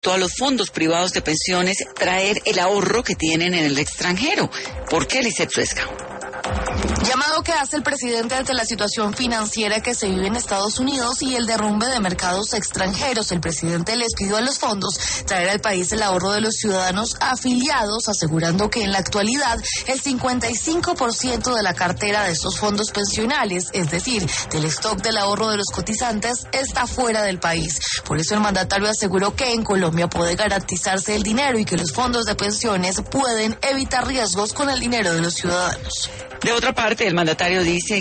exhortó a los fondos privados de pensiones traer el ahorro que tienen en el extranjero. ¿Por qué, Lisette Suezca? Llamado que hace el presidente ante la situación financiera que se vive en Estados Unidos y el derrumbe de mercados extranjeros. El presidente les pidió a los fondos traer al país el ahorro de los ciudadanos afiliados, asegurando que en la actualidad el 55% de la cartera de estos fondos pensionales, es decir, del stock del ahorro de los cotizantes, está fuera del país. Por eso el mandatario aseguró que en Colombia puede garantizarse el dinero y que los fondos de pensiones pueden evitar riesgos con el dinero de los ciudadanos. De otra parte, el mandatario dice